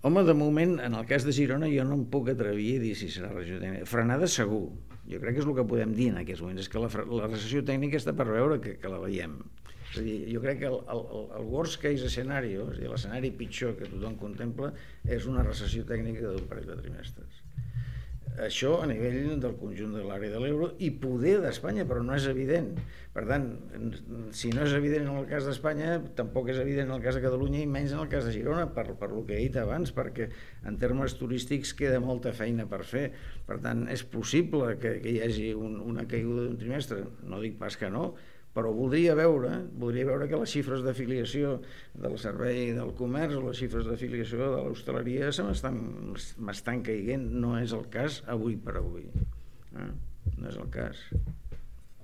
Home, de moment, en el cas de Girona, jo no em puc atrevir a dir si serà recessió tècnica. Frenada segur. Jo crec que és el que podem dir en aquests moments, és que la recessió tècnica està per veure que la veiem. És a dir, jo crec que el worst case scenario, és a dir, l'escenari pitjor que tothom contempla, és una recessió tècnica d'un parell de trimestres. Això a nivell del conjunt de l'àrea de l'euro i poder d'Espanya, però no és evident. Per tant, si no és evident en el cas d'Espanya, tampoc és evident en el cas de Catalunya i menys en el cas de Girona, per el que he dit abans, perquè en termes turístics queda molta feina per fer. Per tant, és possible que hi hagi una caiguda d'un trimestre, no dic pas que no, però voldria veure que les xifres d'afiliació del servei del comerç o les xifres d'afiliació de l'hostaleria m'estan caiguent. No és el cas avui per avui. No és el cas.